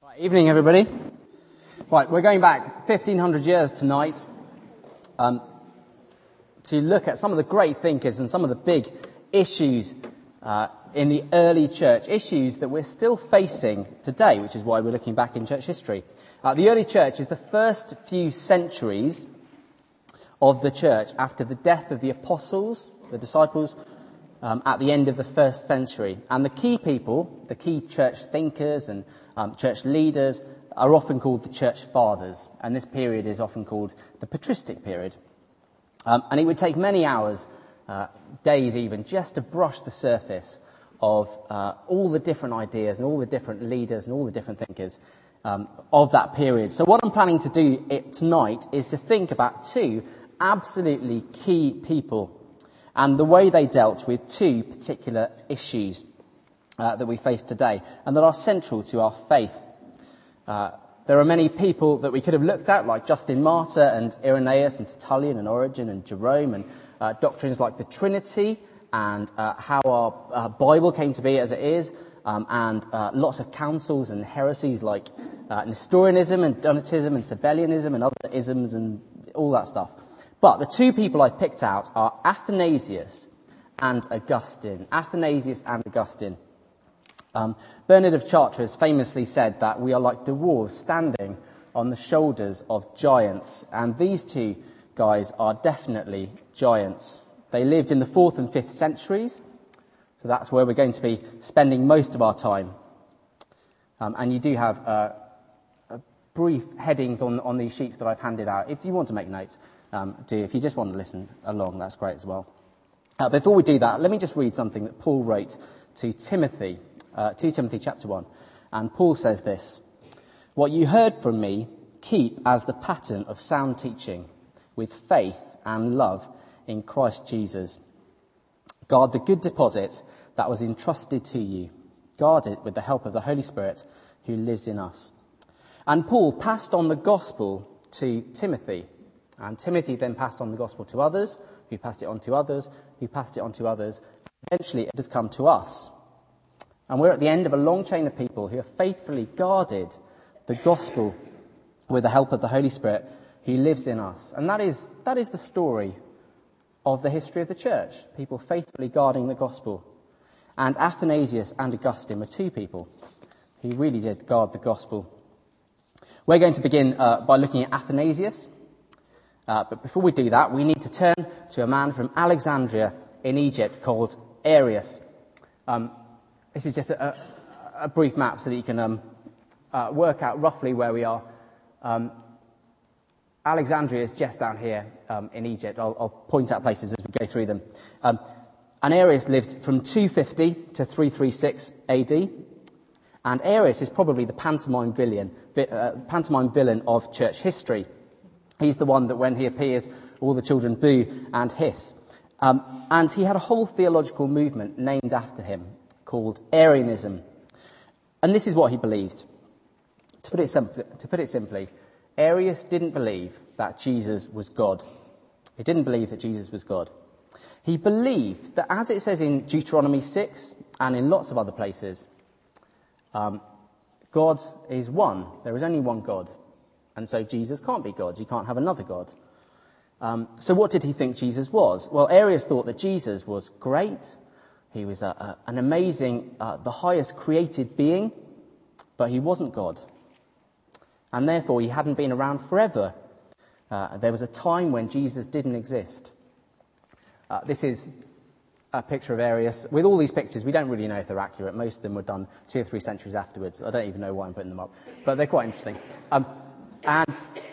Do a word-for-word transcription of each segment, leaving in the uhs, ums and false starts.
Right, evening, everybody. Right, we're going back fifteen hundred years tonight um, to look at some of the great thinkers and some of the big issues uh, in the early church, issues that we're still facing today, which is why we're looking back in church history. Uh, the early church is the first few centuries of the church after the death of the apostles, the disciples, um, at the end of the first century. And the key people, the key church thinkers and um, church leaders are often called the church fathers. And this period is often called the patristic period. Um, and it would take many hours, uh, days even, just to brush the surface of uh, all the different ideas and all the different leaders and all the different thinkers um, of that period. So what I'm planning to do it tonight is to think about two absolutely key people and the way they dealt with two particular issues uh, that we face today and that are central to our faith. Uh, there are many people that we could have looked at, like Justin Martyr and Irenaeus and Tertullian and Origen and Jerome, and uh, doctrines like the Trinity and uh, how our uh, Bible came to be as it is, um, and uh, lots of councils and heresies like uh, Nestorianism and Donatism and Sabellianism and other isms and all that stuff. But the two people I've picked out are Athanasius and Augustine. Athanasius and Augustine. Um, Bernard of Chartres famously said that we are like dwarves standing on the shoulders of giants. And these two guys are definitely giants. They lived in the fourth and fifth centuries. So that's where we're going to be spending most of our time. Um, and you do have uh, brief headings on, on these sheets that I've handed out. If you want to make notes, Um, do. If you just want to listen along, that's great as well. Uh, before we do that, let me just read something that Paul wrote to Timothy, uh, two Timothy chapter one. And Paul says this: "What you heard from me, keep as the pattern of sound teaching, with faith and love in Christ Jesus. Guard the good deposit that was entrusted to you. Guard it with the help of the Holy Spirit who lives in us." And Paul passed on the gospel to Timothy. And Timothy then passed on the gospel to others, who passed it on to others, who passed it on to others. Eventually it has come to us. And we're at the end of a long chain of people who have faithfully guarded the gospel with the help of the Holy Spirit who lives in us. And that is, that is the story of the history of the church, people faithfully guarding the gospel. And Athanasius and Augustine were two people who really did guard the gospel. We're going to begin uh, by looking at Athanasius. Uh, but before we do that, we need to turn to a man from Alexandria in Egypt called Arius. Um, this is just a, a brief map so that you can um, uh, work out roughly where we are. Um, Alexandria is just down here um, in Egypt. I'll, I'll point out places as we go through them. Um, and Arius lived from two fifty to three thirty-six A D. And Arius is probably the pantomime villain, uh, pantomime villain of church history. He's the one that when he appears, all the children boo and hiss. Um, and he had a whole theological movement named after him called Arianism. And this is what he believed. To put it simply, to put it simply, Arius didn't believe that Jesus was God. He didn't believe that Jesus was God. He believed that, as it says in Deuteronomy six and in lots of other places, um, God is one. There is only one God. And so Jesus can't be God. You can't have another God. Um, so what did he think Jesus was? Well, Arius thought that Jesus was great. He was a, a, an amazing, uh, the highest created being, but he wasn't God. And therefore, he hadn't been around forever. Uh, there was a time when Jesus didn't exist. Uh, this is a picture of Arius. With all these pictures, we don't really know if they're accurate. Most of them were done two or three centuries afterwards. I don't even know why I'm putting them up, but they're quite interesting. Um, And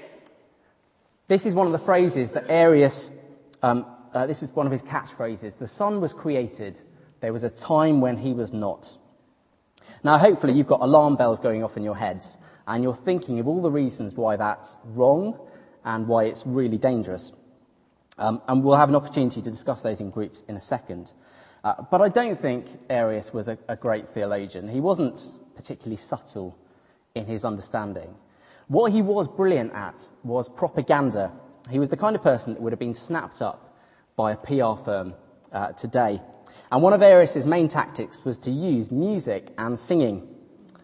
this is one of the phrases that Arius, um, uh, this was one of his catchphrases. The Son was created. There was a time when he was not. Now, hopefully you've got alarm bells going off in your heads, and you're thinking of all the reasons why that's wrong and why it's really dangerous. Um, and we'll have an opportunity to discuss those in groups in a second. Uh, but I don't think Arius was a, a great theologian. He wasn't particularly subtle in his understanding. What he was brilliant at was propaganda. He was the kind of person that would have been snapped up by a P R firm uh, today. And one of Arius' main tactics was to use music and singing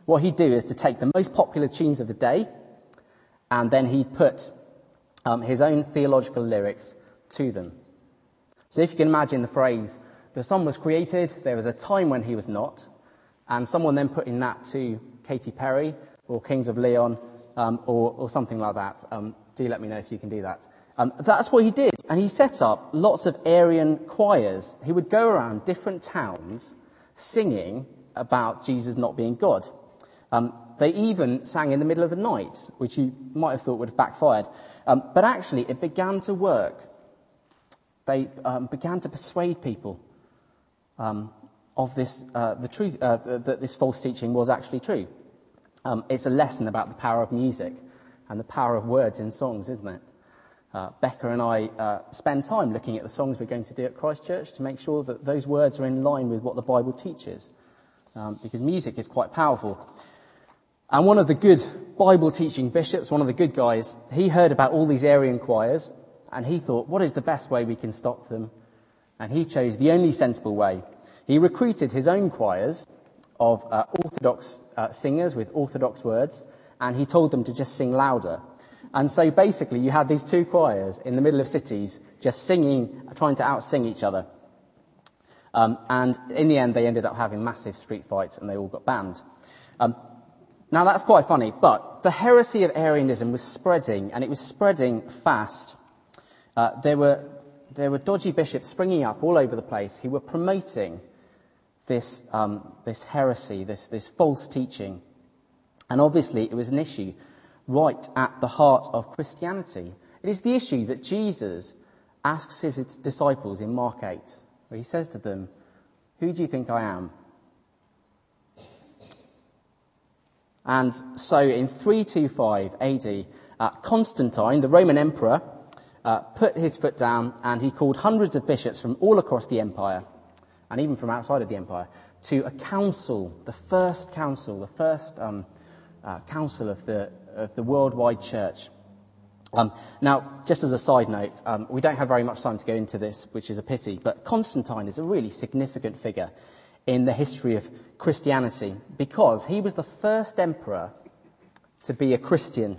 What he'd do is to take the most popular tunes of the day, and then he'd put um, his own theological lyrics to them. So if you can imagine the phrase, the sun was created, there was a time when he was not, and someone then putting that to Katy Perry or Kings of Leon um, or, or something like that. Um, do let me know if you can do that. Um, that's what he did, and he set up lots of Aryan choirs. He would go around different towns singing about Jesus not being God. Um, they even sang in the middle of the night, which you might have thought would have backfired. Um, but actually, it began to work. They um, began to persuade people um, of this, uh, the truth, uh, that this false teaching was actually true. Um, it's a lesson about the power of music and the power of words in songs, isn't it? Uh, Becca and I uh, spend time looking at the songs we're going to do at Christ Church to make sure that those words are in line with what the Bible teaches, um, because music is quite powerful. And one of the good Bible-teaching bishops, one of the good guys, he heard about all these Aryan choirs, and he thought, what is the best way we can stop them? And he chose the only sensible way. He recruited his own choirs of uh, Orthodox uh, singers with Orthodox words, and he told them to just sing louder. And so basically you had these two choirs in the middle of cities just singing, trying to out-sing each other. Um, and in the end, they ended up having massive street fights, and they all got banned. Um, now, that's quite funny, but the heresy of Arianism was spreading, and it was spreading fast. Uh, there were there were dodgy bishops springing up all over the place who were promoting this um, this heresy, this this false teaching. And obviously, it was an issue right at the heart of Christianity. It is the issue that Jesus asks his disciples in Mark eight, where he says to them, "Who do you think I am?" And so in three twenty-five A D, uh, Constantine, the Roman emperor, uh, put his foot down, and he called hundreds of bishops from all across the empire, and even from outside of the empire, to a council, the first council, the first um, uh, council of the of the worldwide church. Um, now, just as a side note, um, we don't have very much time to go into this, which is a pity, but Constantine is a really significant figure in the history of Christianity, because he was the first emperor to be a Christian.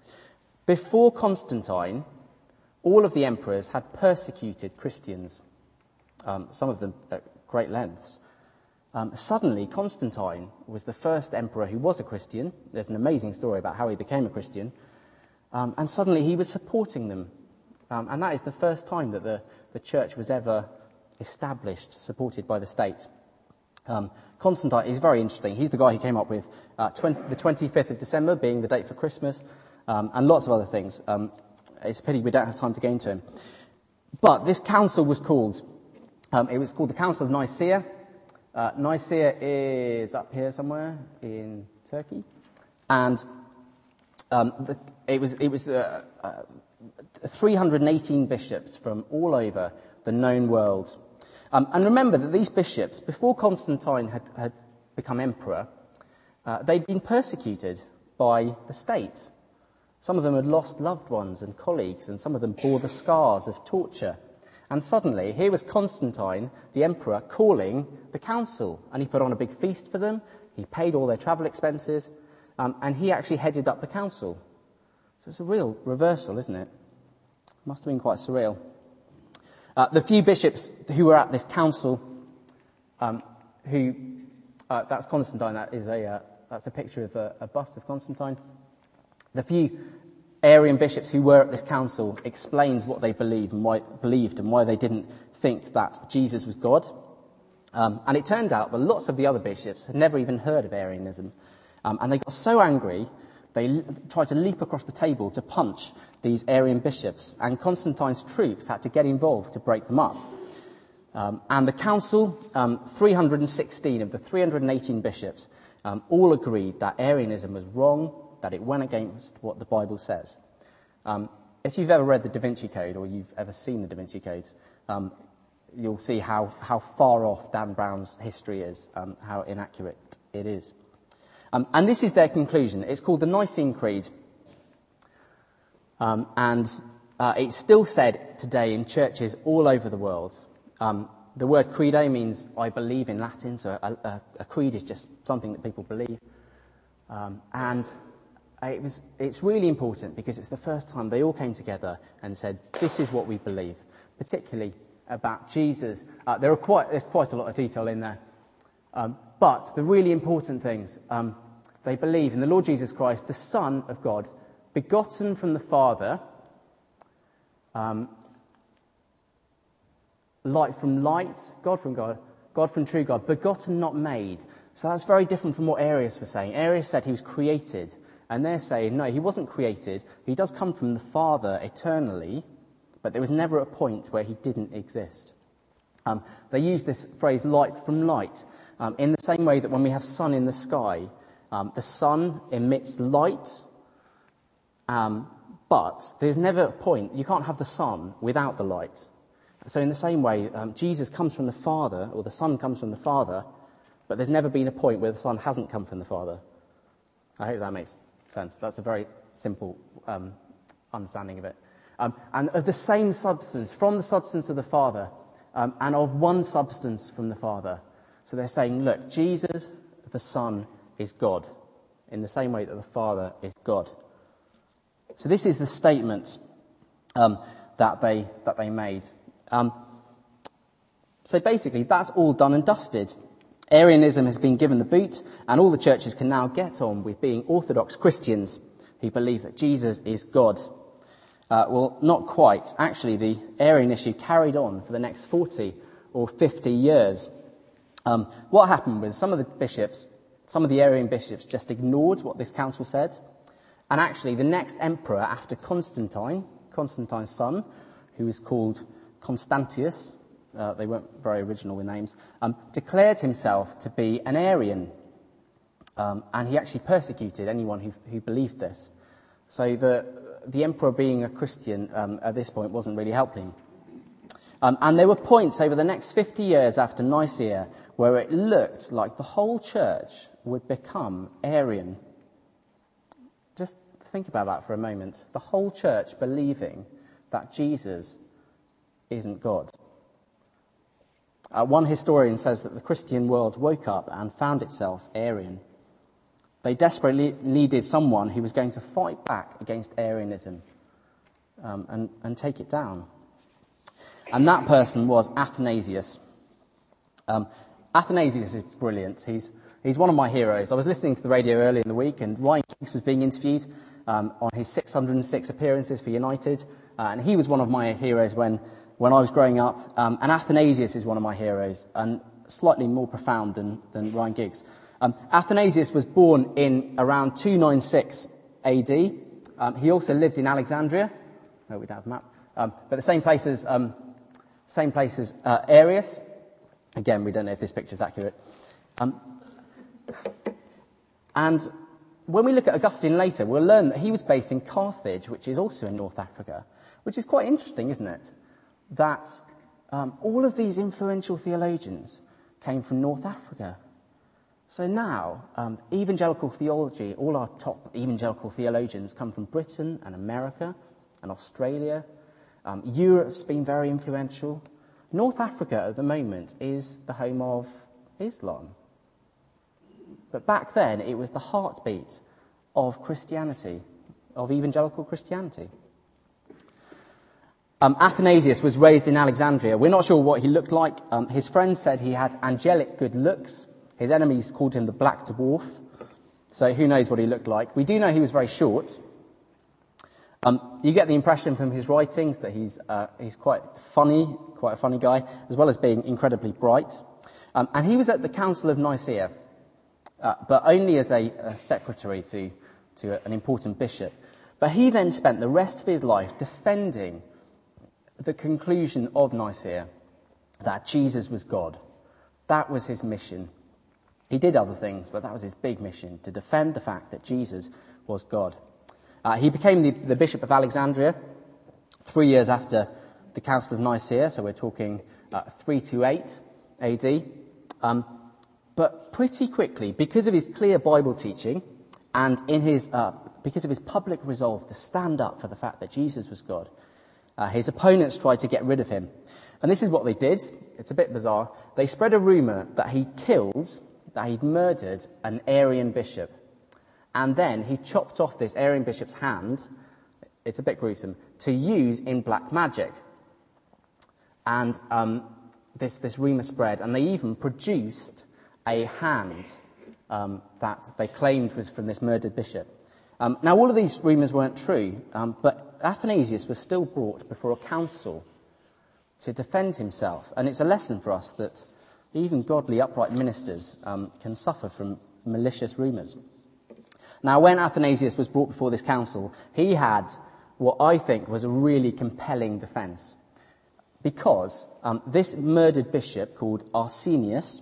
Before Constantine, all of the emperors had persecuted Christians, um, some of them at great lengths. Um, suddenly, Constantine was the first emperor who was a Christian. There's an amazing story about how he became a Christian. Um, and suddenly he was supporting them. Um, and that is the first time that the, the church was ever established, supported by the state. Um, Constantine is very interesting. He's the guy who came up with uh, twenty, the twenty-fifth of December being the date for Christmas, um, and lots of other things. Um, it's a pity we don't have time to go into him. But this council was called, um, it was called the Council of Nicaea. Uh, Nicaea is up here somewhere in Turkey. And um, the, it was, it was uh, uh, three hundred eighteen bishops from all over the known world. Um, and remember that these bishops, before Constantine had, had become emperor, uh, they'd been persecuted by the state. Some of them had lost loved ones and colleagues, and some of them bore the scars of torture. And suddenly, here was Constantine, the emperor, calling the council. And he put on a big feast for them, he paid all their travel expenses, um, and he actually headed up the council. So it's a real reversal, isn't it? Must have been quite surreal. Uh, the few bishops who were at this council, um, who, uh, that's Constantine, that is a, uh, that's a picture of a, a bust of Constantine. The few Arian bishops who were at this council explained what they believed and why, believed and why they didn't think that Jesus was God. Um, and it turned out that lots of the other bishops had never even heard of Arianism. Um, and they got so angry, they l- tried to leap across the table to punch these Arian bishops, and Constantine's troops had to get involved to break them up. Um, and the council, um, three hundred sixteen of the three hundred eighteen bishops, um, all agreed that Arianism was wrong, that it went against what the Bible says. Um, if you've ever read the Da Vinci Code, or you've ever seen the Da Vinci Code, um, you'll see how, how far off Dan Brown's history is, um, how inaccurate it is. Um, and this is their conclusion. It's called the Nicene Creed. Um, and uh, it's still said today in churches all over the world. Um, the word credo means I believe in Latin, so a, a, a creed is just something that people believe. Um, and it was, it's really important because it's the first time they all came together and said, this is what we believe, particularly about Jesus. Uh, there are quite, there's quite a lot of detail in there. Um, but the really important things, um, they believe in the Lord Jesus Christ, the Son of God, begotten from the Father, um, light from light, God from God, God from true God, begotten, not made. So that's very different from what Arius was saying. Arius said he was created, and they're saying, no, he wasn't created. He does come from the Father eternally, but there was never a point where he didn't exist. Um, they use this phrase, light from light, um, in the same way that when we have sun in the sky, um, the sun emits light, um, but there's never a point. You can't have the sun without the light. So in the same way, um, Jesus comes from the Father, or the Son comes from the Father, but there's never been a point where the Son hasn't come from the Father. I hope that makes sense. That's a very simple um, understanding of it. Um, and of the same substance, from the substance of the Father, um, and of one substance from the Father. So they're saying, look, Jesus, the Son, is God, in the same way that the Father is God. So this is the statement um, that they that they made. Um, so basically, that's all done and dusted. Arianism has been given the boot, and all the churches can now get on with being Orthodox Christians who believe that Jesus is God. Uh, well, not quite. Actually, the Arian issue carried on for the next forty or fifty years. Um, what happened was some of the bishops, some of the Arian bishops, just ignored what this council said. And actually, the next emperor after Constantine, Constantine's son, who was called Constantius, uh, they weren't very original with names, um, declared himself to be an Arian. Um, and he actually persecuted anyone who, who believed this. So the, the emperor being a Christian um, at this point wasn't really helping. Um, and there were points over the next fifty years after Nicaea where it looked like the whole church would become Arian. Just think about that for a moment. The whole church believing that Jesus isn't God. Uh, one historian says that the Christian world woke up and found itself Arian. They desperately needed someone who was going to fight back against Arianism um, and, and take it down. And that person was Athanasius. Um, Athanasius is brilliant. He's he's one of my heroes. I was listening to the radio earlier in the week, and Ryan Giggs was being interviewed um, on his six hundred six appearances for United, uh, and he was one of my heroes when, when I was growing up. Um, and Athanasius is one of my heroes, and slightly more profound than, than Ryan Giggs. Um, Athanasius was born in around two ninety-six A D. Um, he also lived in Alexandria. No, we don't have a map. Um, but the same place as... Um, Same place as uh, Arius. Again, we don't know if this picture is accurate. Um, and when we look at Augustine later, we'll learn that he was based in Carthage, which is also in North Africa, which is quite interesting, isn't it? That um, all of these influential theologians came from North Africa. So now, um, evangelical theology, all our top evangelical theologians come from Britain and America and Australia. Um, Europe's been very influential. North Africa at the moment is the home of Islam. But back then, it was the heartbeat of Christianity, of evangelical Christianity. Um, Athanasius was raised in Alexandria. We're not sure what he looked like. Um, his friends said he had angelic good looks. His enemies called him the Black Dwarf. So who knows what he looked like. We do know he was very short. Um, you get the impression from his writings that he's uh, he's quite funny, quite a funny guy, as well as being incredibly bright. Um, and he was at the Council of Nicaea, uh, but only as a, a secretary to, to an important bishop. But he then spent the rest of his life defending the conclusion of Nicaea, that Jesus was God. That was his mission. He did other things, but that was his big mission, to defend the fact that Jesus was God. Uh, he became the, the Bishop of Alexandria three years after the Council of Nicaea, so we're talking uh, three twenty-eight A D. Um, but pretty quickly, because of his clear Bible teaching and in his uh, because of his public resolve to stand up for the fact that Jesus was God, uh, his opponents tried to get rid of him. And this is what they did. It's a bit bizarre. They spread a rumour that he killed, that he'd murdered an Arian bishop. and then he chopped off this Arian bishop's hand, it's a bit gruesome, to use in black magic. And um, this, this rumour spread, and they even produced a hand um, that they claimed was from this murdered bishop. Um, now, all of these rumours weren't true, um, but Athanasius was still brought before a council to defend himself. And it's a lesson for us that even godly, upright ministers um, can suffer from malicious rumours. Now, when Athanasius was brought before this council, he had what I think was a really compelling defence. Because um, this murdered bishop called Arsenius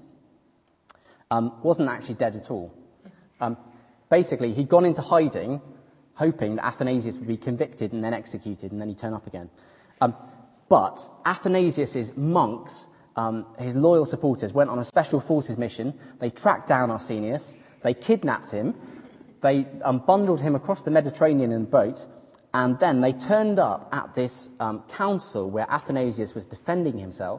um, wasn't actually dead at all. Um, basically, he'd gone into hiding, hoping that Athanasius would be convicted and then executed, and then he'd turn up again. Um, but Athanasius's monks, um, his loyal supporters, went on a special forces mission. They tracked down Arsenius, they kidnapped him, they um, bundled him across the Mediterranean in a boat, and then they turned up at this um, council where Athanasius was defending himself.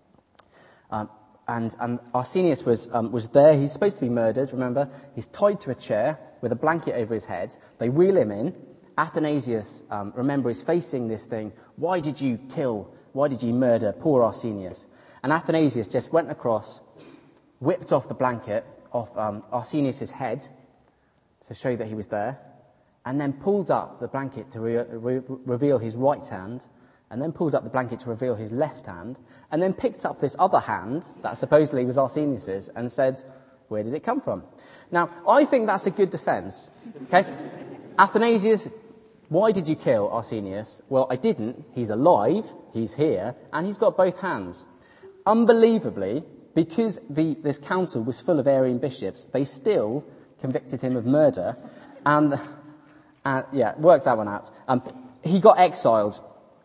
Um, and, and Arsenius was, um, was there. He's supposed to be murdered, remember? He's tied to a chair with a blanket over his head. They wheel him in. Athanasius, um, remember, is facing this thing. Why did you kill? Why did you murder poor Arsenius? And Athanasius just went across, whipped off the blanket off um, Arsenius' head to show that he was there, and then pulled up the blanket to re- re- reveal his right hand, and then pulled up the blanket to reveal his left hand, and then picked up this other hand that supposedly was Arsenius's and said, where did it come from? Now, I think that's a good defence. Okay? Athanasius, why did you kill Arsenius? Well, I didn't. He's alive, he's here, and he's got both hands. Unbelievably, because the, this council was full of Arian bishops, they still convicted him of murder, and... Uh, yeah, work that one out. Um, he got exiled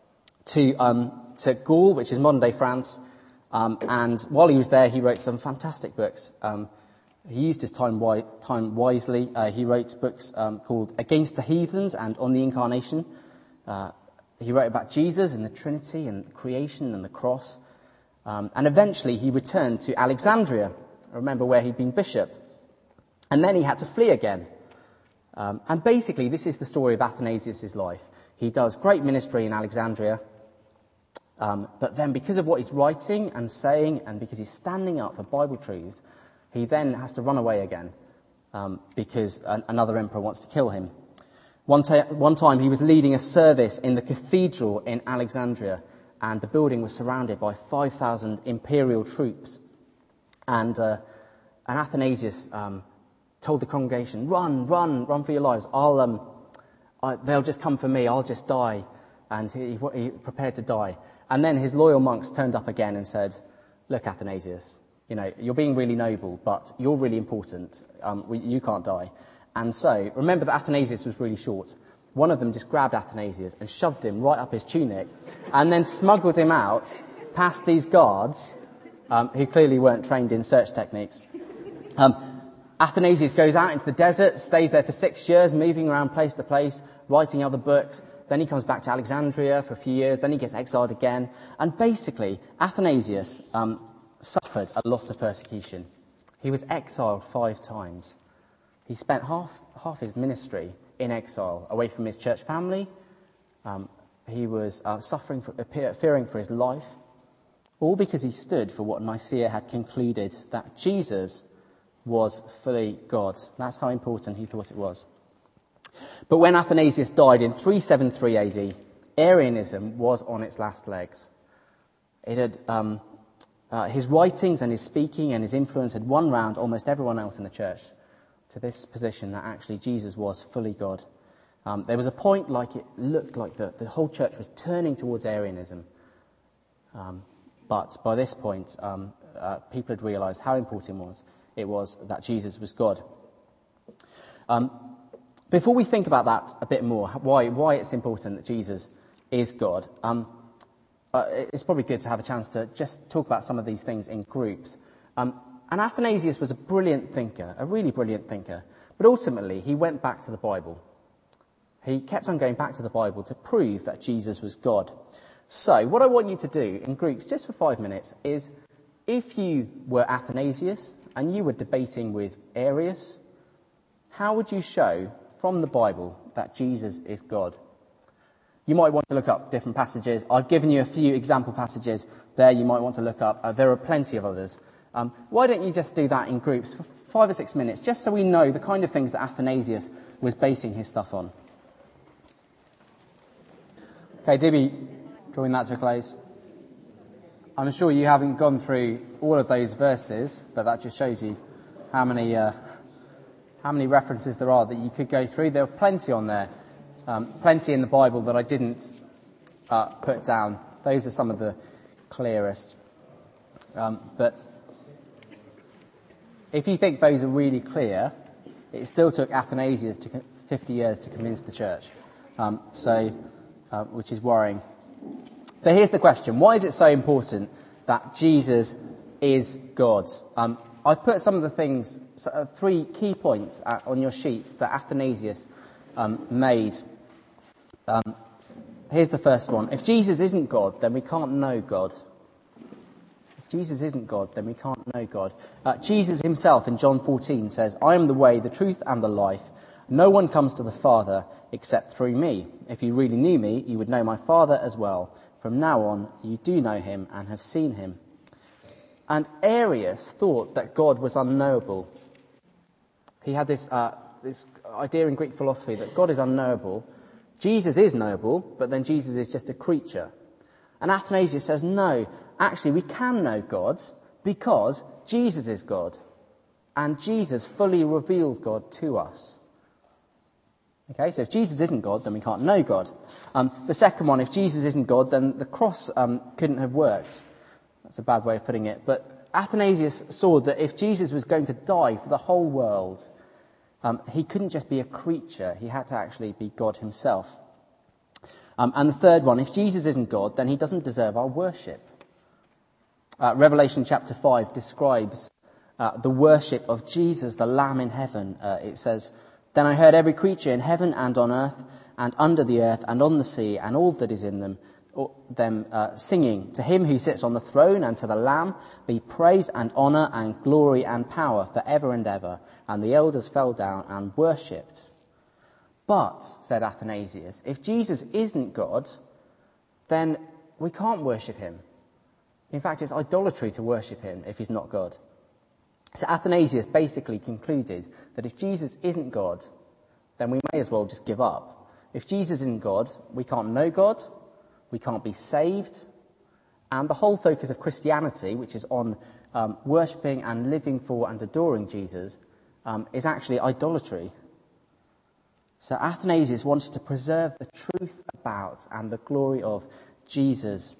to um, to Gaul, which is modern-day France, um, and while he was there, he wrote some fantastic books. Um, he used his time, wi- time wisely. Uh, he wrote books um, called Against the Heathens and On the Incarnation. Uh, he wrote about Jesus and the Trinity and creation and the cross. Um, and eventually he returned to Alexandria, remember where he'd been bishop. And then he had to flee again. Um, and basically, this is the story of Athanasius' life. He does great ministry in Alexandria, um, but then because of what he's writing and saying, and because he's standing up for Bible truths, he then has to run away again um, because an- another emperor wants to kill him. One, ta- one time, he was leading a service in the cathedral in Alexandria, and the building was surrounded by five thousand imperial troops. And, uh, and Athanasius... Um, told the congregation, run, run, run for your lives. I'll, um, I, they'll just come for me. I'll just die. And he, he prepared to die. And then his loyal monks turned up again and said, look, Athanasius, you know, you're being really noble, but you're really important. Um, we, you can't die. And so, remember that Athanasius was really short. One of them just grabbed Athanasius and shoved him right up his tunic and then smuggled him out past these guards, um, who clearly weren't trained in search techniques. Um, Athanasius goes out into the desert, stays there for six years, moving around place to place, writing other books. Then he comes back to Alexandria for a few years. Then he gets exiled again. And basically, Athanasius um, suffered a lot of persecution. He was exiled five times. He spent half half his ministry in exile, away from his church family. Um, he was uh, suffering, for, uh, fearing for his life, all because he stood for what Nicaea had concluded, that Jesus was fully God. That's how important he thought it was. But when Athanasius died in three seventy-three A D, Arianism was on its last legs. It had um, uh, his writings and his speaking and his influence had won round almost everyone else in the church to this position that actually Jesus was fully God. Um, there was a point like it looked like the, the whole church was turning towards Arianism. Um, but by this point, um, uh, people had realized how important it was. It was that Jesus was God. Um, before we think about that a bit more, why why it's important that Jesus is God, um, uh, it's probably good to have a chance to just talk about some of these things in groups. Um, and Athanasius was a brilliant thinker, a really brilliant thinker, but ultimately he went back to the Bible. He kept on going back to the Bible to prove that Jesus was God. So what I want you to do in groups, just for five minutes, is if you were Athanasius and you were debating with Arius, how would you show from the Bible that Jesus is God? You might want to look up different passages. I've given you a few example passages there you might want to look up. Uh, there are plenty of others. Um, why don't you just do that in groups for five or six minutes, just so we know the kind of things that Athanasius was basing his stuff on. Okay, Dibby, drawing that to a close. I'm sure you haven't gone through all of those verses, but that just shows you how many uh, how many references there are that you could go through. There are plenty on there, um, plenty in the Bible that I didn't uh, put down. Those are some of the clearest. Um, but if you think those are really clear, it still took Athanasius to fifty years to convince the church. Um, so, uh, which is worrying. But here's the question. Why is it so important that Jesus is God? Um, I've put some of the things, so, uh, three key points uh, on your sheets that Athanasius um, made. Um, here's the first one. If Jesus isn't God, then we can't know God. If Jesus isn't God, then we can't know God. Uh, Jesus himself in John fourteen says, I am the way, the truth and the life. No one comes to the Father except through me. If you really knew me, you would know my Father as well. From now on, you do know him and have seen him. And Arius thought that God was unknowable. He had this uh, this idea in Greek philosophy that God is unknowable. Jesus is knowable, but then Jesus is just a creature. And Athanasius says, no, actually we can know God because Jesus is God. And Jesus fully reveals God to us. Okay, so if Jesus isn't God, then we can't know God. Um, the second one, if Jesus isn't God, then the cross um, couldn't have worked. That's a bad way of putting it. But Athanasius saw that if Jesus was going to die for the whole world, um, he couldn't just be a creature. He had to actually be God himself. Um, and the third one, if Jesus isn't God, then he doesn't deserve our worship. Uh, Revelation chapter five describes uh, the worship of Jesus, the Lamb in heaven. Uh, it says, Then I heard every creature in heaven and on earth and under the earth and on the sea and all that is in them, them uh, singing, to him who sits on the throne and to the Lamb be praise and honour and glory and power for ever and ever. And the elders fell down and worshipped. But, said Athanasius, if Jesus isn't God, then we can't worship him. In fact, it's idolatry to worship him if he's not God. So Athanasius basically concluded that if Jesus isn't God, then we may as well just give up. If Jesus isn't God, we can't know God, we can't be saved, and the whole focus of Christianity, which is on um, worshipping and living for and adoring Jesus, um, is actually idolatry. So Athanasius wanted to preserve the truth about and the glory of Jesus.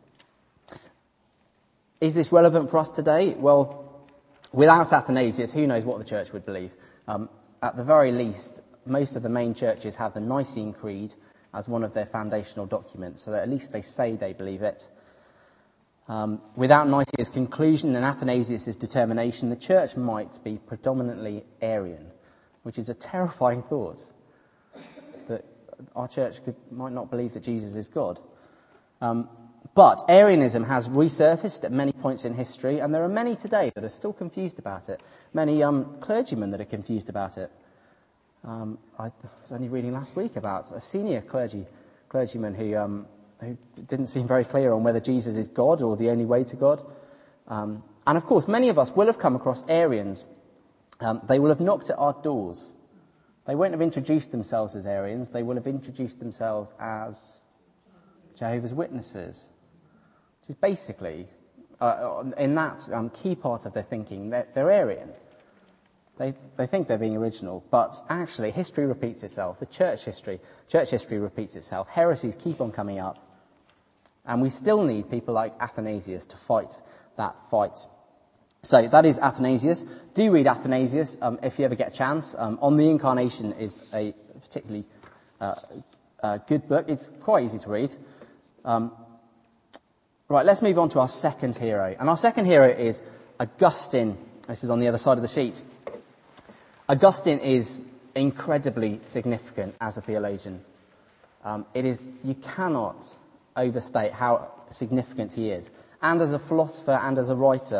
Is this relevant for us today? Well, without Athanasius, who knows what the church would believe? Um, at the very least, most of the main churches have the Nicene Creed as one of their foundational documents, so that at least they say they believe it. Um, without Nicaea's conclusion and Athanasius' determination, the church might be predominantly Arian, which is a terrifying thought, that our church could, might not believe that Jesus is God. Um, But Arianism has resurfaced at many points in history, and there are many today that are still confused about it. Many um, clergymen that are confused about it. Um, I was only reading last week about a senior clergy clergyman who um, who didn't seem very clear on whether Jesus is God or the only way to God. Um, and of course, many of us will have come across Arians. Um, they will have knocked at our doors. They won't have introduced themselves as Arians. They will have introduced themselves as Jehovah's Witnesses. Which is basically, uh, in that um, key part of their thinking, they're, they're Arian. They they think they're being original, but actually history repeats itself. The church history, church history repeats itself. Heresies keep on coming up. And we still need people like Athanasius to fight that fight. So that is Athanasius. Do read Athanasius um, if you ever get a chance. Um, On the Incarnation is a particularly uh, uh, good book. It's quite easy to read. Um, right, let's move on to our second hero. And our second hero is Augustine. This is on the other side of the sheet. Augustine is incredibly significant as a theologian. Um, it is, you cannot overstate how significant he is. And as a philosopher and as a writer.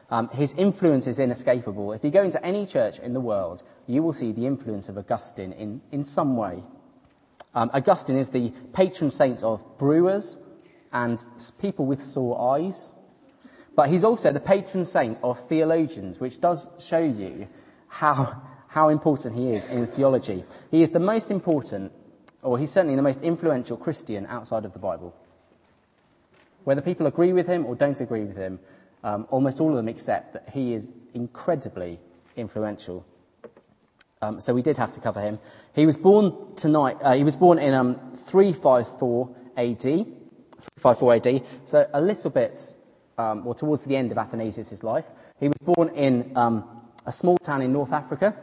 Um, his influence is inescapable. If you go into any church in the world, you will see the influence of Augustine in, in some way. Um, Augustine is the patron saint of brewers and people with sore eyes. But he's also the patron saint of theologians, which does show you how, how important he is in theology. He is the most important, or he's certainly the most influential Christian outside of the Bible. Whether people agree with him or don't agree with him, um, almost all of them accept that he is incredibly influential. Um, so we did have to cover him. He was born tonight. Uh, he was born in um, three fifty-four A D. three fifty-four A D. So a little bit, um, or towards the end of Athanasius' life. He was born in um, a small town in North Africa.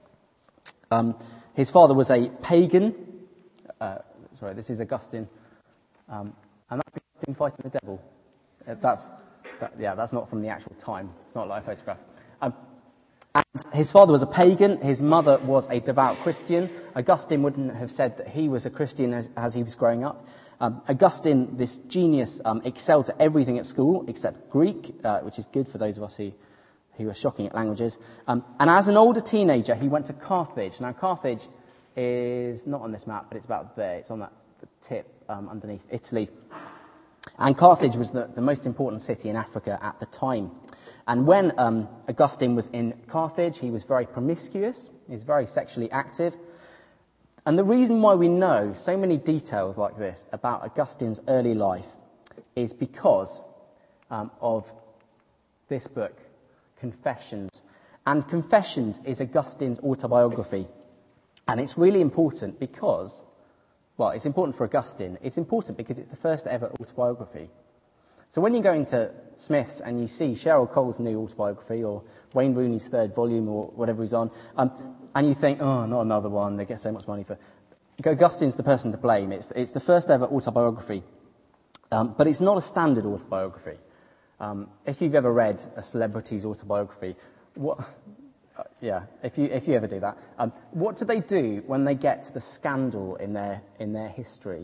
Um, his father was a pagan. Uh, sorry, this is Augustine, um, and that's Augustine fighting the devil. Uh, that's that, yeah, that's not from the actual time. It's not like a photograph. Um, And his father was a pagan, his mother was a devout Christian. Augustine wouldn't have said that he was a Christian as, as he was growing up. Um, Augustine, this genius, um, excelled at everything at school except Greek, uh, which is good for those of us who, who are shocking at languages. Um, and as an older teenager, he went to Carthage. Now, Carthage is not on this map, but it's about there. It's on that the tip um, underneath Italy. And Carthage was the, the most important city in Africa at the time. And when um, Augustine was in Carthage, he was very promiscuous, he was very sexually active. And the reason why we know so many details like this about Augustine's early life is because um, of this book, Confessions. And Confessions is Augustine's autobiography. And it's really important because, well, it's important for Augustine. It's important because it's the first ever autobiography. So when you go into Smith's and you see Cheryl Cole's new autobiography or Wayne Rooney's third volume or whatever he's on, um, and you think, oh, not another one, they get so much money for... Augustine's the person to blame. It's, it's the first ever autobiography. Um, but it's not a standard autobiography. Um, if you've ever read a celebrity's autobiography, what... Uh, yeah, if you if you ever do that, um, what do they do when they get to the scandal in their in their history?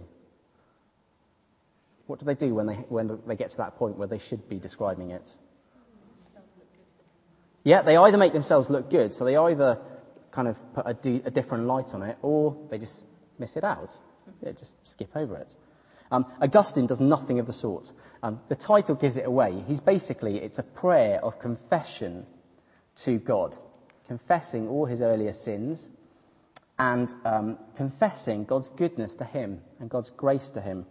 What do they do when they when they get to that point where they should be describing it? Yeah, they either make themselves look good, so they either kind of put a, do, a different light on it, or they just miss it out. Yeah, just skip over it. Um, Augustine does nothing of the sort. Um, the title gives it away. He's basically, it's a prayer of confession to God, confessing all his earlier sins and um, confessing God's goodness to him and God's grace to him.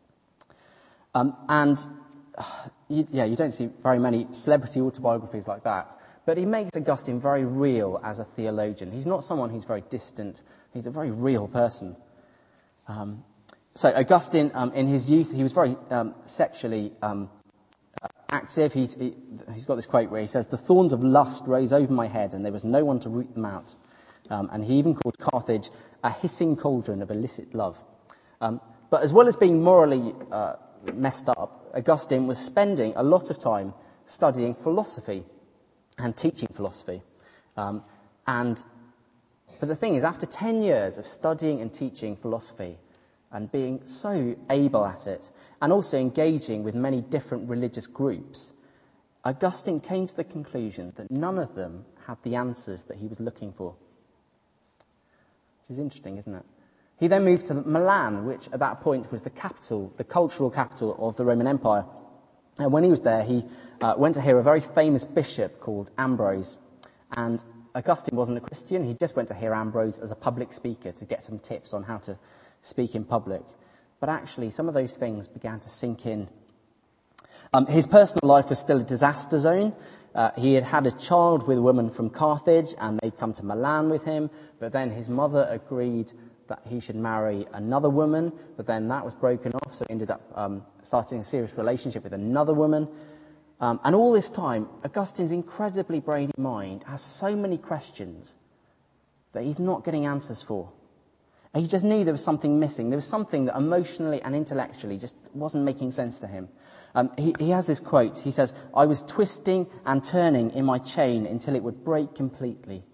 Um, and, uh, you, yeah, you don't see very many celebrity autobiographies like that. But he makes Augustine very real as a theologian. He's not someone who's very distant. He's a very real person. Um, so Augustine, um, in his youth, he was very um, sexually um, uh, active. He's, he, he's got this quote where he says, "The thorns of lust rose over my head, and there was no one to root them out." Um, and he even called Carthage a hissing cauldron of illicit love. Um, but as well as being morally... Uh, messed up, Augustine was spending a lot of time studying philosophy and teaching philosophy. Um, and but the thing is, after ten years of studying and teaching philosophy and being so able at it, and also engaging with many different religious groups, Augustine came to the conclusion that none of them had the answers that he was looking for. Which is interesting, isn't it? He then moved to Milan, which at that point was the capital, the cultural capital of the Roman Empire. And when he was there, he uh, went to hear a very famous bishop called Ambrose. And Augustine wasn't a Christian. He just went to hear Ambrose as a public speaker to get some tips on how to speak in public. But actually, some of those things began to sink in. Um, his personal life was still a disaster zone. Uh, he had had a child with a woman from Carthage, and they'd come to Milan with him. But then his mother agreed that he should marry another woman, but then that was broken off, so he ended up um, starting a serious relationship with another woman. Um, and all this time, Augustine's incredibly brainy mind has so many questions that he's not getting answers for. And he just knew there was something missing. There was something that emotionally and intellectually just wasn't making sense to him. Um, he, he has this quote. He says, "I was twisting and turning in my chain until it would break completely."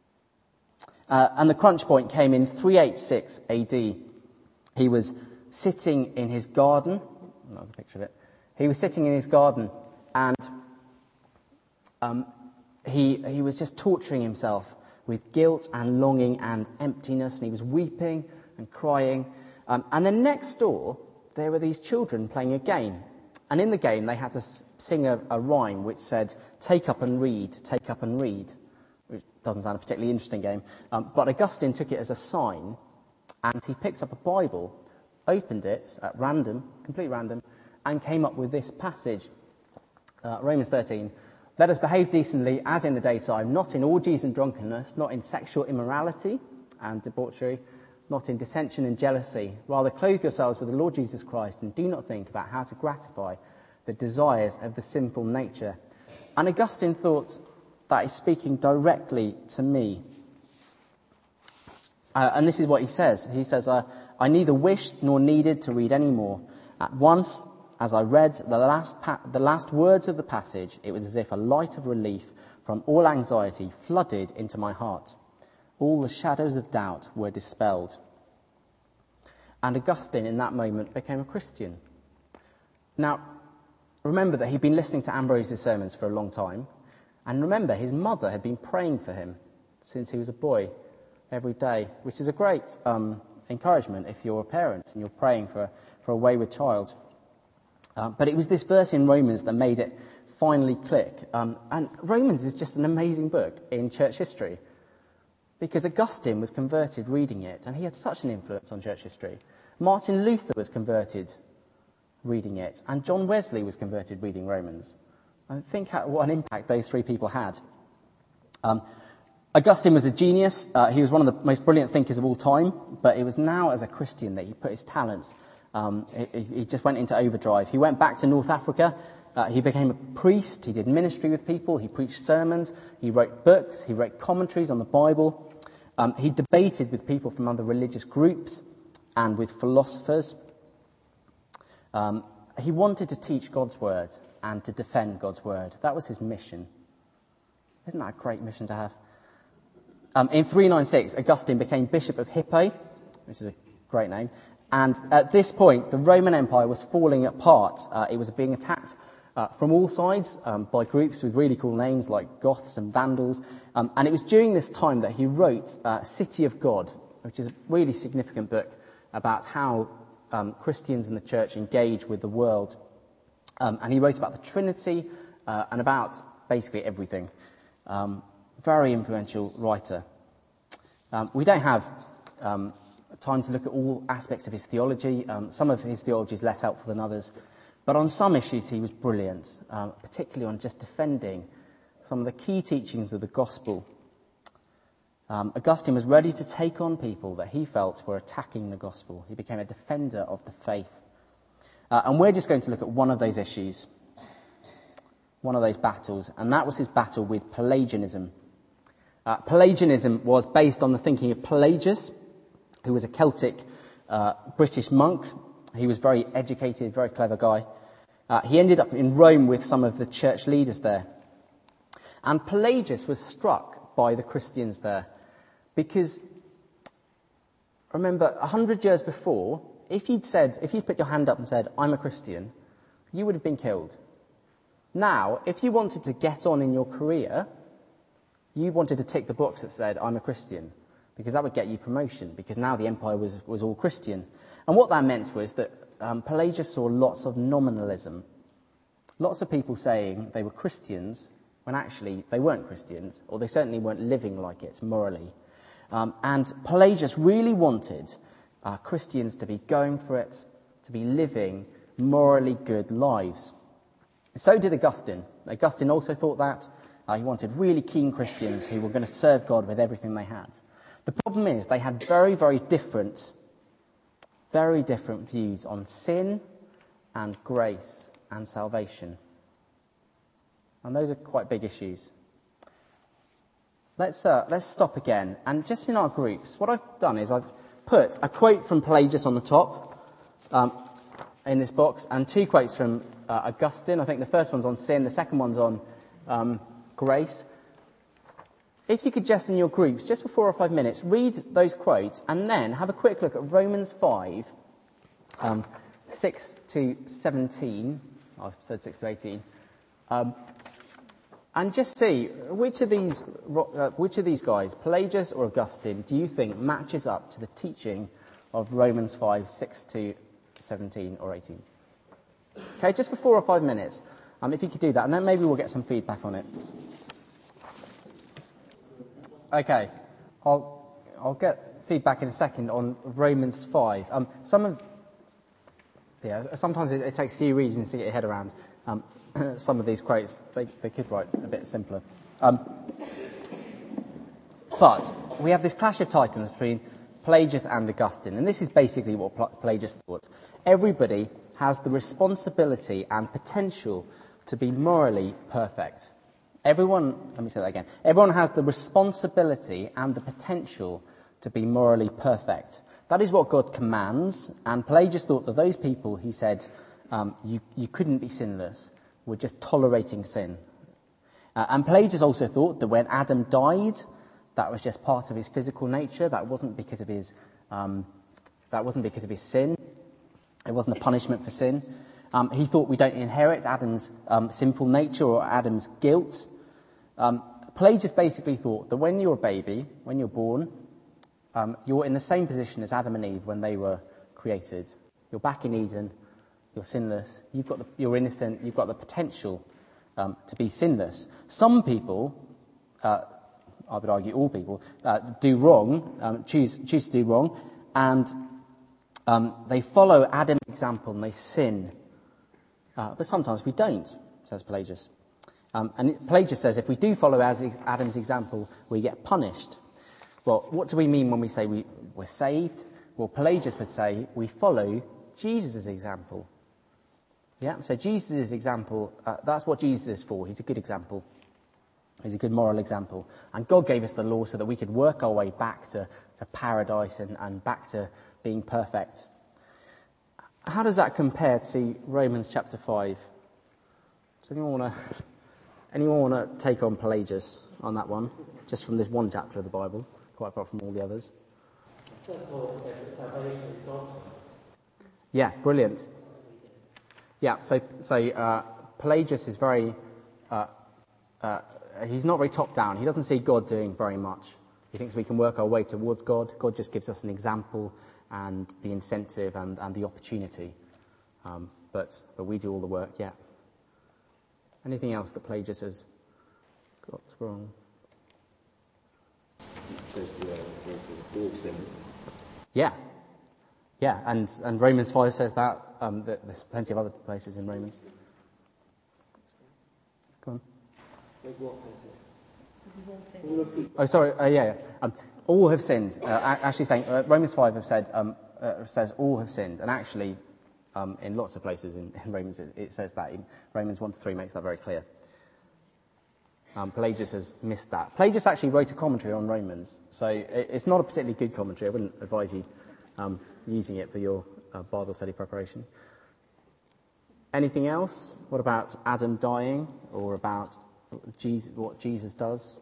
Uh, and the crunch point came in three eighty-six A D. He was sitting in his garden. Another picture of it. He was sitting in his garden, and um, he, he was just torturing himself with guilt and longing and emptiness, and he was weeping and crying. Um, and then next door, there were these children playing a game. And in the game, they had to sing a, a rhyme which said, "Take up and read, take up and read," which doesn't sound a particularly interesting game. Um, but Augustine took it as a sign, and he picked up a Bible, opened it at random, complete random, and came up with this passage, uh, Romans thirteen. "Let us behave decently as in the daytime, not in orgies and drunkenness, not in sexual immorality and debauchery, not in dissension and jealousy. Rather, clothe yourselves with the Lord Jesus Christ and do not think about how to gratify the desires of the sinful nature." And Augustine thought, that is speaking directly to me. Uh, and this is what he says. He says, uh, "I neither wished nor needed to read any more. At once, as I read the last, pa- the last words of the passage, it was as if a light of relief from all anxiety flooded into my heart. All the shadows of doubt were dispelled." And Augustine, in that moment, became a Christian. Now, remember that he'd been listening to Ambrose's sermons for a long time. And remember, his mother had been praying for him since he was a boy every day, which is a great um, encouragement if you're a parent and you're praying for, for a wayward child. Uh, but it was this verse in Romans that made it finally click. Um, and Romans is just an amazing book in church history, because Augustine was converted reading it, and he had such an influence on church history. Martin Luther was converted reading it, and John Wesley was converted reading Romans. And think how, what an impact those three people had. Um, Augustine was a genius. Uh, he was one of the most brilliant thinkers of all time, but it was now as a Christian that he put his talents, um, he, he just went into overdrive. He went back to North Africa. Uh, he became a priest. He did ministry with people. He preached sermons. He wrote books. He wrote commentaries on the Bible. Um, he debated with people from other religious groups and with philosophers. Um, he wanted to teach God's word and to defend God's word. That was his mission. Isn't that a great mission to have? Um, in three ninety-six, Augustine became Bishop of Hippo, which is a great name. And at this point, the Roman Empire was falling apart. Uh, it was being attacked uh, from all sides um, by groups with really cool names like Goths and Vandals. Um, and it was during this time that he wrote uh, City of God, which is a really significant book about how um, Christians in the church engage with the world. Um, and he wrote about the Trinity uh, and about basically everything. Um, very influential writer. Um, we don't have um, time to look at all aspects of his theology. Um, some of his theology is less helpful than others. But on some issues he was brilliant, uh, particularly on just defending some of the key teachings of the gospel. Um, Augustine was ready to take on people that he felt were attacking the gospel. He became a defender of the faith. Uh, and we're just going to look at one of those issues, one of those battles, and that was his battle with Pelagianism. Uh, Pelagianism was based on the thinking of Pelagius, who was a Celtic uh, British monk. He was very educated, very clever guy. Uh, he ended up in Rome with some of the church leaders there. And Pelagius was struck by the Christians there because, remember, a hundred years before, if you'd said, if you'd put your hand up and said, "I'm a Christian," you would have been killed. Now, if you wanted to get on in your career, you wanted to tick the box that said, "I'm a Christian," because that would get you promotion, because now the empire was, was all Christian. And what that meant was that um, Pelagius saw lots of nominalism. Lots of people saying they were Christians when actually they weren't Christians, or they certainly weren't living like it morally. Um, and Pelagius really wanted uh, Christians to be going for it, to be living morally good lives. So did Augustine. Augustine also thought that. Uh, he wanted really keen Christians who were going to serve God with everything they had. The problem is they had very, very different, very different views on sin and grace and salvation. And those are quite big issues. Let's uh, let's stop again. And just in our groups, what I've done is I've put a quote from Pelagius on the top um, in this box, and two quotes from uh, Augustine. I think the first one's on sin, the second one's on um, grace. If you could just in your groups, just for four or five minutes, read those quotes and then have a quick look at Romans five, um, six to seventeen. I've said six to eighteen. Um, And just see, which of these uh, which of these guys, Pelagius or Augustine, do you think matches up to the teaching of Romans five, six to seventeen or eighteen? Okay, just for four or five minutes, um, if you could do that, and then maybe we'll get some feedback on it. Okay, I'll I'll get feedback in a second on Romans five. Um, some of yeah, sometimes it, it takes a few reasons to get your head around. Um, some of these quotes, they, they could write a bit simpler. Um, but we have this clash of titans between Pelagius and Augustine, and this is basically what Pelagius thought. Everybody has the responsibility and potential to be morally perfect. Everyone, let me say that again. Everyone has the responsibility and the potential to be morally perfect. That is what God commands, and Pelagius thought that those people who said um, you, you couldn't be sinless were just tolerating sin. Uh, and Pelagius also thought that when Adam died, that was just part of his physical nature. That wasn't because of his um, that wasn't because of his sin. It wasn't a punishment for sin. Um, he thought we don't inherit Adam's um, sinful nature or Adam's guilt. Um, Pelagius basically thought that when you're a baby, when you're born, um, you're in the same position as Adam and Eve when they were created. You're back in Eden. You're sinless. You've got the, you're innocent. You've got the potential um, to be sinless. Some people, uh, I would argue all people, uh, do wrong, um, choose choose to do wrong, and um, they follow Adam's example and they sin. Uh, but sometimes we don't, says Pelagius. Um, and it, Pelagius says if we do follow Adam's example, we get punished. Well, what do we mean when we say we, we're saved? Well, Pelagius would say we follow Jesus' example. Yeah, so Jesus' example, uh, that's what Jesus is for. He's a good example. He's a good moral example. And God gave us the law so that we could work our way back to, to paradise and, and back to being perfect. How does that compare to Romans chapter five? Does anyone want to anyone want to take on Pelagius on that one, just from this one chapter of the Bible, quite apart from all the others? First of all, it says that salvation is God's. Yeah, brilliant. Yeah, so so uh, Pelagius is very, uh, uh, he's not very top down. He doesn't see God doing very much. He thinks we can work our way towards God. God just gives us an example and the incentive and, and the opportunity. Um, but but we do all the work, yeah. Anything else that Pelagius has got wrong? Yeah. Yeah, and, and Romans five says that. Um, that. There's plenty of other places in Romans. Go on. Oh, sorry. Uh, yeah, yeah. Um, all have sinned. Uh, actually, saying uh, Romans five have said um, uh, says all have sinned, and actually, um, in lots of places in, in Romans it, it says that. In Romans one to three makes that very clear. Um, Pelagius has missed that. Pelagius actually wrote a commentary on Romans, so it, it's not a particularly good commentary. I wouldn't advise you um, using it for your uh, Bible study preparation. Anything else? What about Adam dying, or about Jesus, what Jesus does?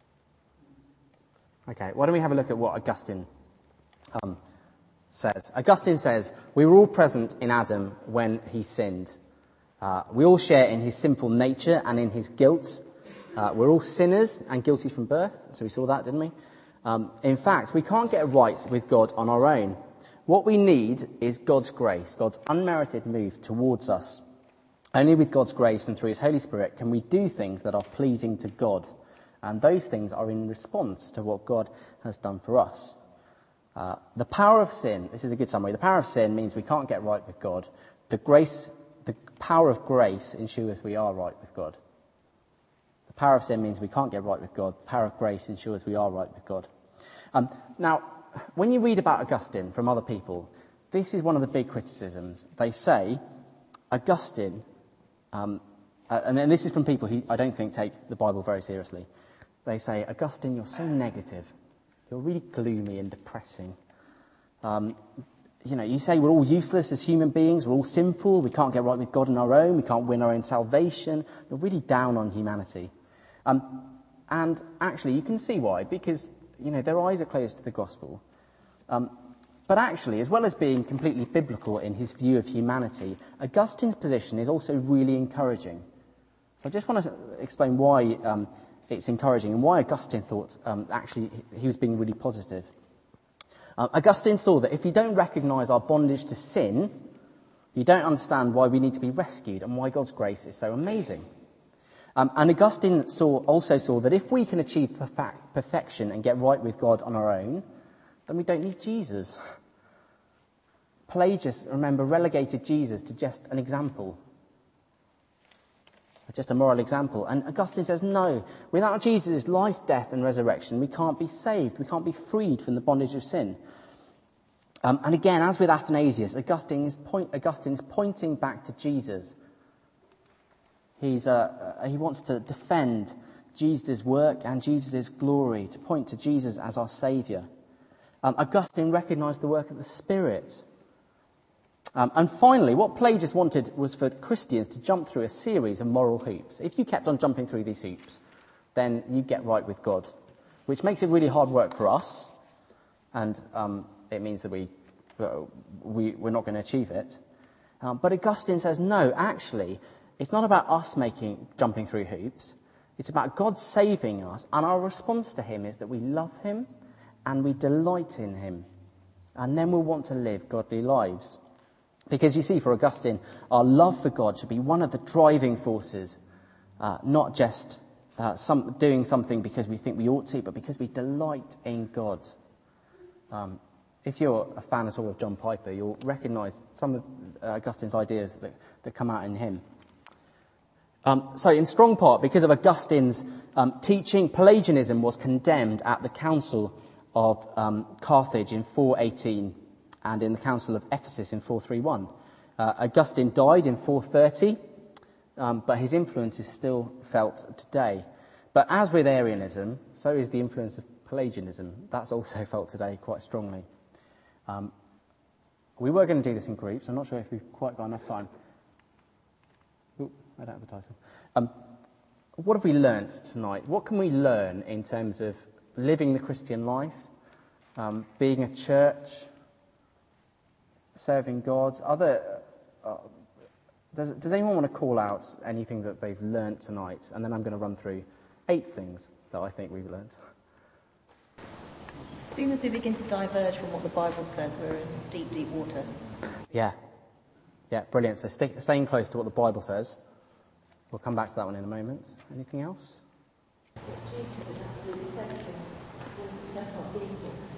Okay, why don't we have a look at what Augustine um, says. Augustine says, we were all present in Adam when he sinned. Uh, we all share in his sinful nature and in his guilt. Uh, we're all sinners and guilty from birth, so we saw that, didn't we? Um, in fact, we can't get right with God on our own. What we need is God's grace, God's unmerited move towards us. Only with God's grace and through his Holy Spirit can we do things that are pleasing to God. And those things are in response to what God has done for us. Uh, the power of sin, this is a good summary, the power of sin means we can't get right with God. The grace, the power of grace ensures we are right with God. The power of sin means we can't get right with God. The power of grace ensures we are right with God. Um, now, when you read about Augustine from other people, this is one of the big criticisms. They say, Augustine, um, uh, and then this is from people who I don't think take the Bible very seriously. They say, Augustine, you're so negative. You're really gloomy and depressing. Um, you know, you say we're all useless as human beings. We're all sinful. We can't get right with God on our own. We can't win our own salvation. You're really down on humanity. Um, and actually, you can see why, because, you know, their eyes are closed to the gospel. Um, but actually, as well as being completely biblical in his view of humanity, Augustine's position is also really encouraging. So I just want to explain why um, it's encouraging and why Augustine thought um, actually he was being really positive. Uh, Augustine saw that if you don't recognise our bondage to sin, you don't understand why we need to be rescued and why God's grace is so amazing. Um, and Augustine saw, also saw that if we can achieve perfect, perfection and get right with God on our own, then we don't need Jesus. Pelagius, remember, relegated Jesus to just an example. Just a moral example. And Augustine says, no, without Jesus' life, death and resurrection, we can't be saved. We can't be freed from the bondage of sin. Um, and again, as with Athanasius, Augustine is, point, Augustine is pointing back to Jesus. He's, uh, uh, he wants to defend Jesus' work and Jesus' glory, to point to Jesus as our Saviour. Um, Augustine recognised the work of the Spirit. Um, and finally, what Pelagius wanted was for Christians to jump through a series of moral hoops. If you kept on jumping through these hoops, then you get right with God, which makes it really hard work for us, and um, it means that we, uh, we, we're not going to achieve it. Um, but Augustine says, no, actually, it's not about us making jumping through hoops. It's about God saving us, and our response to him is that we love him and we delight in him, and then we'll want to live godly lives. Because you see, for Augustine, our love for God should be one of the driving forces, uh, not just uh, some, doing something because we think we ought to, but because we delight in God. Um, if you're a fan at all of John Piper, you'll recognise some of uh, Augustine's ideas that, that come out in him. Um, so in strong part, because of Augustine's um, teaching, Pelagianism was condemned at the Council of um, Carthage in four eighteen. And in the Council of Ephesus in four thirty-one. Uh, Augustine died in four thirty, um, but his influence is still felt today. But as with Arianism, so is the influence of Pelagianism. That's also felt today quite strongly. Um, we were going to do this in groups. I'm not sure if we've quite got enough time. Ooh, I don't have a title. Um, what have we learnt tonight? What can we learn in terms of living the Christian life, um, being a church, serving God? Other, uh, does, does anyone want to call out anything that they've learnt tonight? And then I'm going to run through eight things that I think we've learnt. As soon as we begin to diverge from what the Bible says, we're in deep, deep water. Yeah. Yeah, brilliant. So stay, staying close to what the Bible says. We'll come back to that one in a moment. Anything else? Jesus is absolutely central. Central being.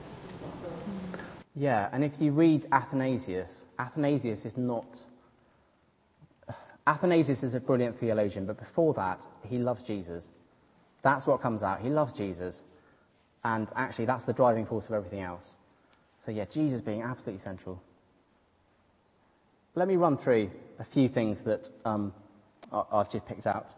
Yeah, and if you read Athanasius, Athanasius is not... Athanasius is a brilliant theologian, but before that, he loves Jesus. That's what comes out. He loves Jesus. And actually, that's the driving force of everything else. So yeah, Jesus being absolutely central. Let me run through a few things that um, I've just picked out.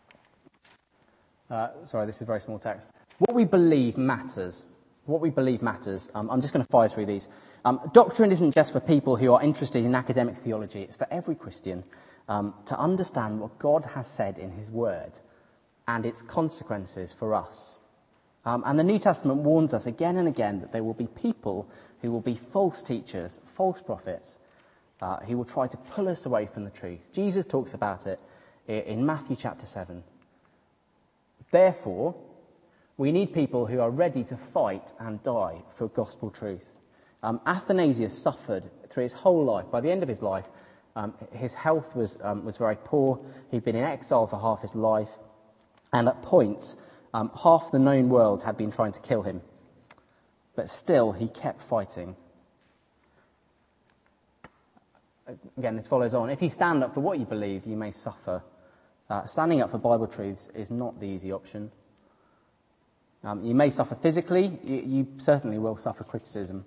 Uh, sorry, this is very small text. What we believe matters. What we believe matters. Um, I'm just going to fire through these. Um, doctrine isn't just for people who are interested in academic theology. It's for every Christian um, to understand what God has said in his word and its consequences for us. Um, and the New Testament warns us again and again that there will be people who will be false teachers, false prophets, uh, who will try to pull us away from the truth. Jesus talks about it in Matthew chapter seven. Therefore, we need people who are ready to fight and die for gospel truth. Um, Athanasius suffered through his whole life. By the end of his life, um, his health was um, was very poor. He'd been in exile for half his life. And at points, um, half the known world had been trying to kill him. But still, he kept fighting. Again, this follows on. If you stand up for what you believe, you may suffer. Uh, standing up for Bible truths is not the easy option. Um, you may suffer physically, you, you certainly will suffer criticism.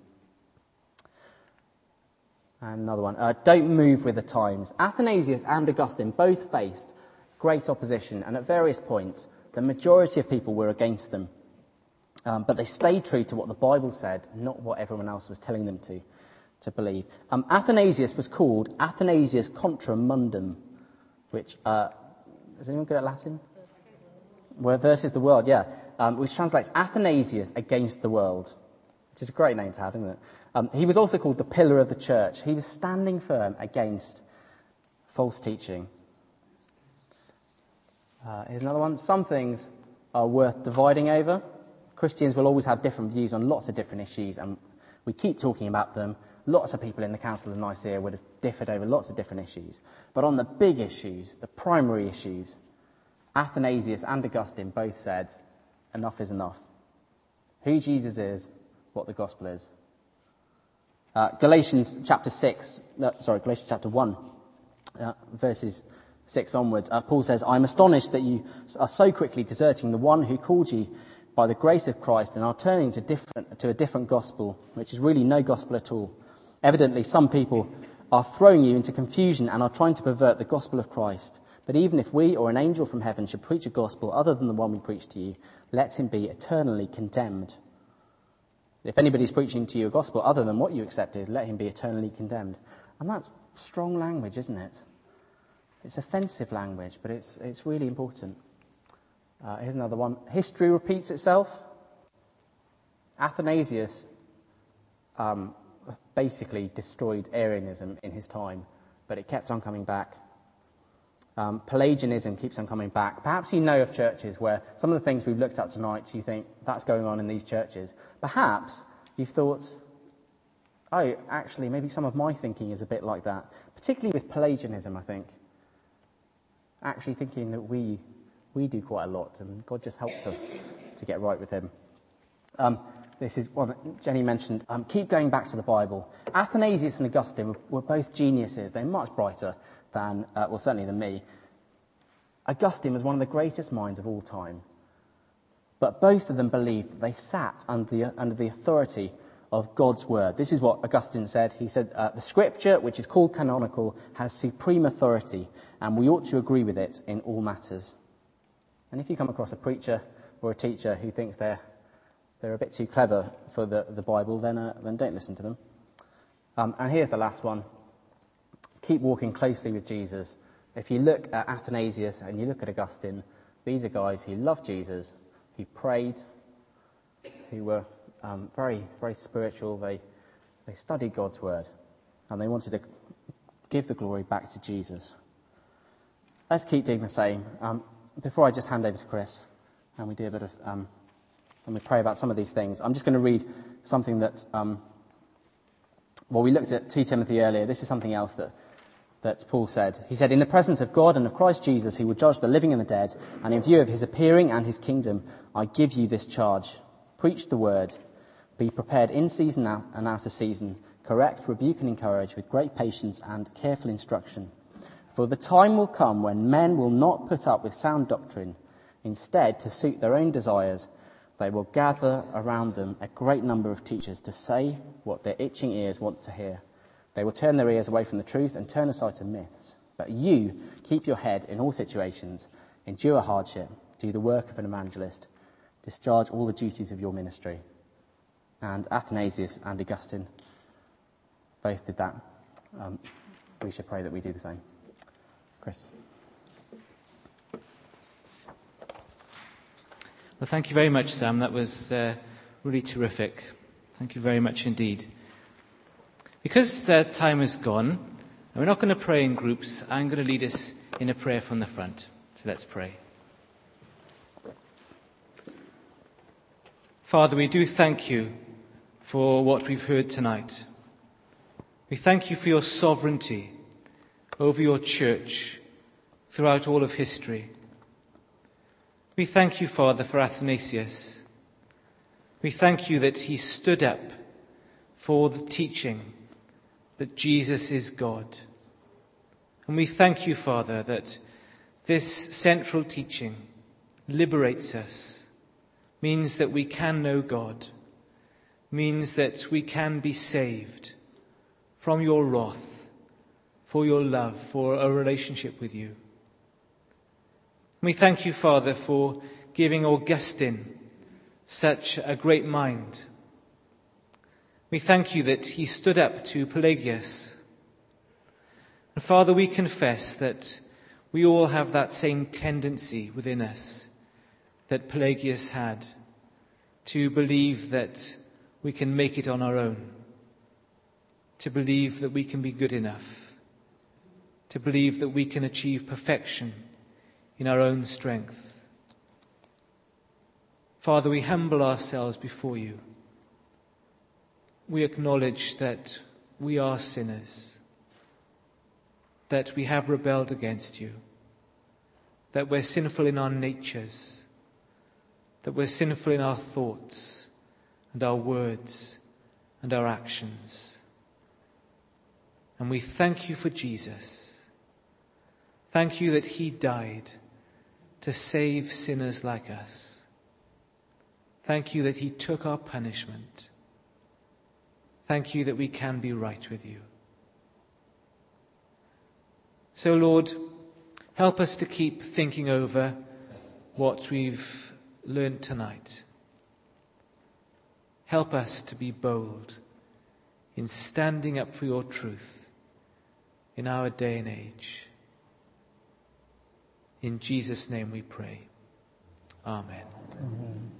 And another one, uh, don't move with the times. Athanasius and Augustine both faced great opposition, and at various points, the majority of people were against them. Um, but they stayed true to what the Bible said, not what everyone else was telling them to, to believe. Um, Athanasius was called Athanasius Contra Mundum, which, uh, is anyone good at Latin? Well, versus the world, yeah. Um, which translates Athanasius against the world, which is a great name to have, isn't it? Um, he was also called the pillar of the church. He was standing firm against false teaching. Uh, here's another one. Some things are worth dividing over. Christians will always have different views on lots of different issues, and we keep talking about them. Lots of people in the Council of Nicaea would have differed over lots of different issues. But on the big issues, the primary issues, Athanasius and Augustine both said, enough is enough. Who Jesus is, what the gospel is. Uh, Galatians chapter six, uh, sorry, Galatians chapter one, uh, verses six onwards, uh, Paul says, I am astonished that you are so quickly deserting the one who called you by the grace of Christ and are turning to different to a different gospel, which is really no gospel at all. Evidently, some people are throwing you into confusion and are trying to pervert the gospel of Christ. But even if we or an angel from heaven should preach a gospel other than the one we preach to you, let him be eternally condemned. If anybody's preaching to you a gospel other than what you accepted, let him be eternally condemned. And that's strong language, isn't it? It's offensive language, but it's it's really important. Uh, here's another one. History repeats itself. Athanasius um, basically destroyed Arianism in his time, but it kept on coming back. Um, Pelagianism keeps on coming back. Perhaps you know of churches where some of the things we've looked at tonight, you think, that's going on in these churches. Perhaps you've thought, oh, actually, maybe some of my thinking is a bit like that, particularly with Pelagianism, I think. Actually thinking that we we do quite a lot, and God just helps us to get right with him. Um, this is one that Jenny mentioned. Um, keep going back to the Bible. Athanasius and Augustine were, were both geniuses. They're much brighter than, uh, well, certainly than me. Augustine was one of the greatest minds of all time. But both of them believed that they sat under the, under the authority of God's word. This is what Augustine said. He said, uh, the scripture, which is called canonical, has supreme authority, and we ought to agree with it in all matters. And if you come across a preacher or a teacher who thinks they're they're a bit too clever for the, the Bible, then uh, then don't listen to them. Um, and here's the last one. Keep walking closely with Jesus. If you look at Athanasius and you look at Augustine, these are guys who loved Jesus, who prayed, who were um, very, very spiritual. They they studied God's word, and they wanted to give the glory back to Jesus. Let's keep doing the same. Um, before I just hand over to Chris, and we do a bit of, um, and we pray about some of these things, I'm just going to read something that, um, well, we looked at Second Timothy earlier. This is something else that that Paul said. He said, in the presence of God and of Christ Jesus, who will judge the living and the dead, and in view of his appearing and his kingdom, I give you this charge. Preach the word. Be prepared in season and out of season. Correct, rebuke, and encourage with great patience and careful instruction. For the time will come when men will not put up with sound doctrine. Instead, to suit their own desires, they will gather around them a great number of teachers to say what their itching ears want to hear. They will turn their ears away from the truth and turn aside to myths. But you keep your head in all situations, endure hardship, do the work of an evangelist, discharge all the duties of your ministry. And Athanasius and Augustine both did that. Um, we should pray that we do the same. Chris. Well, thank you very much, Sam. That was uh, really terrific. Thank you very much indeed. Because uh, time is gone, and we're not going to pray in groups, I'm going to lead us in a prayer from the front. So let's pray. Father, we do thank you for what we've heard tonight. We thank you for your sovereignty over your church throughout all of history. We thank you, Father, for Athanasius. We thank you that he stood up for the teaching that Jesus is God. And we thank you, Father, that this central teaching liberates us, means that we can know God, means that we can be saved from your wrath, for your love, for a relationship with you. We thank you, Father, for giving Augustine such a great mind. We thank you that he stood up to Pelagius. And Father, we confess that we all have that same tendency within us that Pelagius had, to believe that we can make it on our own, to believe that we can be good enough, to believe that we can achieve perfection in our own strength. Father, we humble ourselves before you. We acknowledge that we are sinners, that we have rebelled against you, that we're sinful in our natures, that we're sinful in our thoughts and our words and our actions. And we thank you for Jesus. Thank you that he died to save sinners like us. Thank you that he took our punishment. Thank you that we can be right with you. So, Lord, help us to keep thinking over what we've learned tonight. Help us to be bold in standing up for your truth in our day and age. In Jesus' name we pray. Amen. Amen.